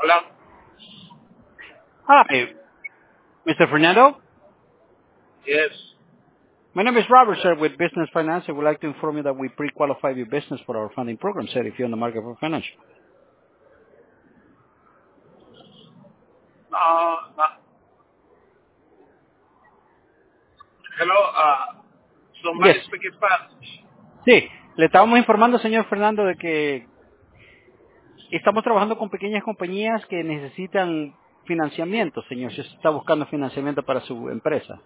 Hola. Hi, Mr. Fernando. Yes. My name is Robert, sir, with Business Finance. I would like to inform you that we pre-qualify your business for our funding program, sir, if you're in the market for financial. No. Hello. Somebody Yes. speak Spanish. Sí, le estábamos informando, señor Fernando, de que estamos trabajando con pequeñas compañías que necesitan financiamiento, señor. Si usted está buscando financiamiento para su empresa.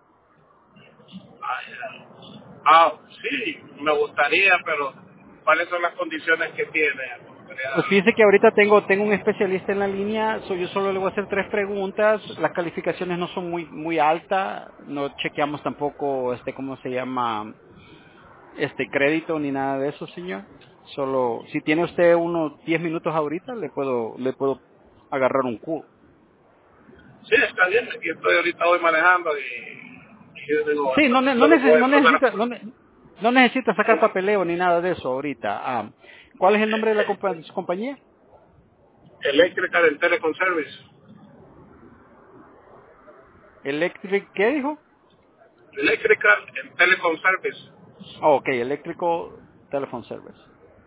Sí, me gustaría, pero ¿cuáles son las condiciones que tiene? Me gustaría- Pues fíjese que ahorita tengo un especialista en la línea, yo solo le voy a hacer 3 preguntas, las calificaciones no son muy altas, no chequeamos tampoco, ¿cómo se llama? Crédito ni nada de eso, señor. Solo, si tiene usted unos 10 minutos ahorita, le puedo agarrar un cubo. Sí, está bien. Aquí estoy ahorita hoy manejando y yo digo, Sí, no lo puedo pasar. no necesita sacar papeleo ni nada de eso ahorita. ¿Cuál es el nombre de de su compañía? Electrical and Telecom Service. Electric, ¿qué dijo? Electrical and Telecom Service. Oh, ok, Electrical Telephone Service.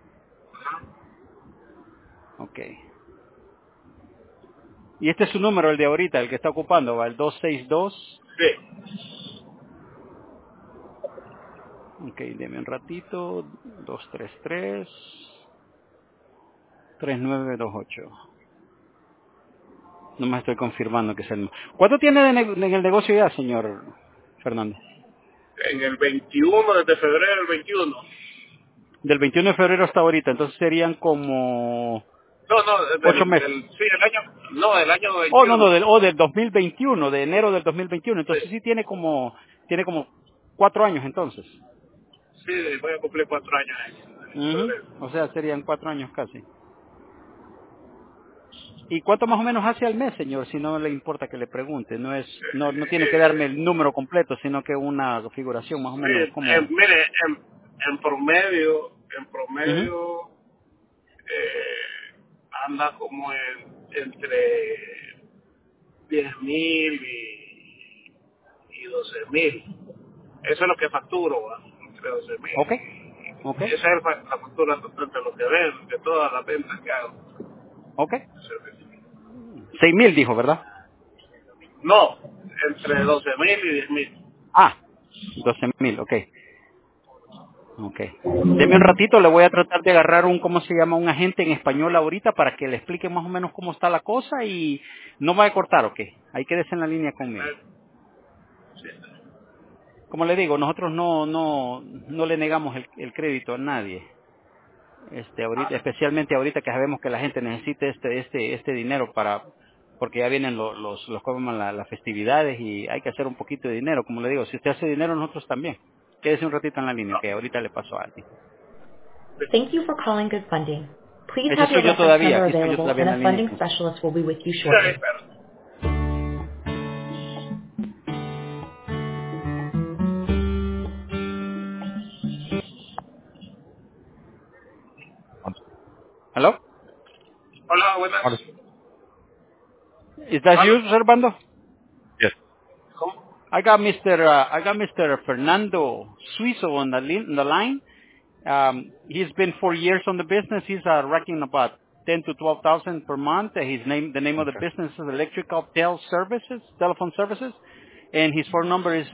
Ok. Y este es su número, el de ahorita, el que está ocupando, va, el 262. Sí. Ok, deme un ratito. 233-3928. No me estoy confirmando que es el... ¿Cuánto tiene en el negocio ya, señor Fernández? En el 21, desde febrero del 21. Del 21 de febrero hasta ahorita, entonces serían como No, 8 meses. sí, el año, no, el año Oh, no, 21. del 2021, de enero del 2021. Sí, Entonces sí tiene como 4 años entonces. sí, voy a cumplir 4 años en Ujú. febrero. O sea, serían 4 años casi. ¿Y cuánto más o menos hace al mes, señor? Si no le importa que le pregunte. No tiene que darme el número completo, sino que una figuración más o menos Sí, como... mire, en promedio, Ujú. anda como entre 10,000 y 12,000. Eso es lo que facturo, ¿va? Entre Ok, 12,000. ok, Esa es la factura total de lo que ven, de todas las ventas que hago. ok. 6,000 dijo, ¿verdad? No, entre 12,000 y 10,000. 12,000, ok. Ok. Deme un ratito, le voy a tratar de agarrar ¿cómo se llama? Un agente en español ahorita para que le explique más o menos cómo está la cosa y no va a cortar, ok. Ahí quédese en la línea conmigo. Como le digo, nosotros no le negamos el crédito a nadie. Ahorita, especialmente ahorita que sabemos que la gente necesita este dinero porque ya vienen ¿cómo se llaman? Las festividades y hay que hacer un poquito de dinero. Como le digo, si usted hace dinero, nosotros también. Quédese un ratito en la línea, que ahorita le paso a alguien. Thank you for calling Good Funding. Please Ese have your soy yo reference todavía, number aquí estoy yo available todavía and en la a línea. funding specialist will be with you Sí, shortly. pero Hello? hola, buenas. Honest. Is that you, ¿Aló? Servando? Yes. ¿Cómo? I got Mr. Fernando Suizo on the line. He's been 4 years on the business. He's racking about 10 to 12,000 per month. The name of the Okay. business is Electrical Telephone Services, and his phone number is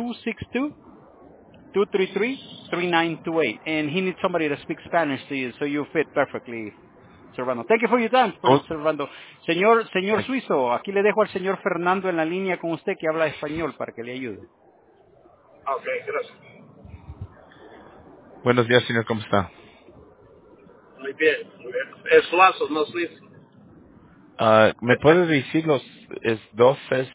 262-233-3928. And he needs somebody to speak Spanish to you, so you fit perfectly, Servando. Thank you for your time, Oh, Servando. Señor thank you. Suizo, aquí le dejo al señor Fernando en la línea con usted que habla español para que le ayude. Ok, gracias. Buenos días, señor. ¿Cómo está? Muy bien, muy bien. Es suazo, no suizo. ¿Me puede decir es